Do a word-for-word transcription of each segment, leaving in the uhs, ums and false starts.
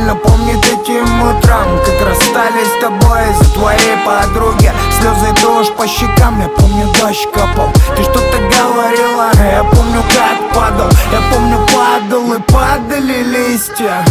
сильно помнит этим утрам, как расстались с тобой из-за твоей подруги. Слезы дождь по щекам, я помню, дождь капал. Ты что-то говорила, я помню, как падал. Я помню, падал и падали листья.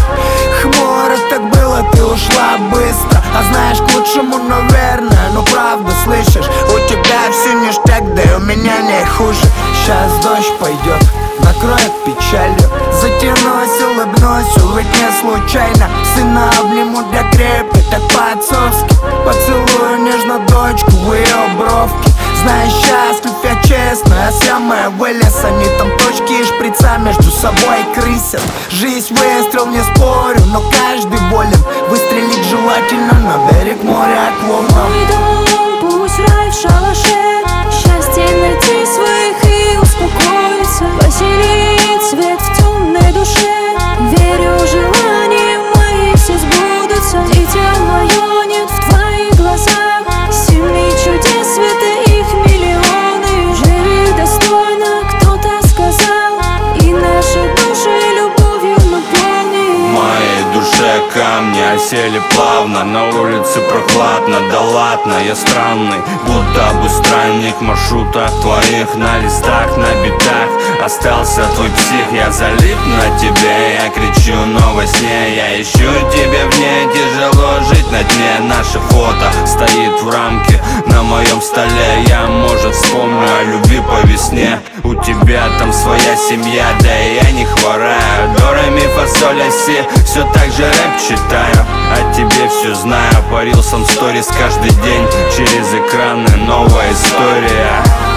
Хмуро так было, ты ушла быстро. А знаешь, к лучшему, наверное, но правда, слышишь? У тебя все ништяк, да и у меня не хуже. Сейчас дождь пойдет, накроет печалью. Затянусь, улыбнусь, увидь не случайно. Сына обниму для крепки, так по-отцовски. Поцелую нежно дочку в ее бровки. Знаешь, счастлив я честно, а самая вылез. Они там точки и шприца между собой крысят. Жизнь выстрел, не спорю, но каждый волен выстрелить желательно на берег моря к волнам. Мой дом, пусть рай в шалаше. Счастье найти своих и успокоиться. Поселить свет в темной душе. Верю, желания мои все сбудутся. Дитя мое, нет в твоих глазах сильный чудес, света их миллионы. Живи достойно, кто-то сказал, и наши души любовью наполни. В моей душе камни осели плавно. На улице прохладно, да ладно, я странный, будто бы странник маршрута твоих. На листах, на битах остался твой псих. Я залип на тебе, я кричу, но во сне я ищу тебя в ней. Тяжело жить на дне. Наше фото стоит в рамке на моем столе. Я, может, вспомню о любви по весне. У тебя там своя семья, да и я не хвораю. До, ре, ми, фа, соль, ля, си. Все так же рэп читаю, о тебе все знаю. Парил сам сторис каждый день. Через экраны новая история.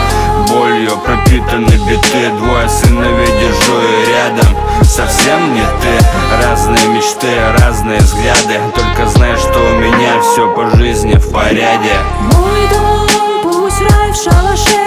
Болью пропитаны биты. Двое сыновей держу и рядом. Совсем не ты. Разные мечты, разные взгляды. Только знай, что у меня все по жизни в порядке. Мой дом, пусть рай в шалаше.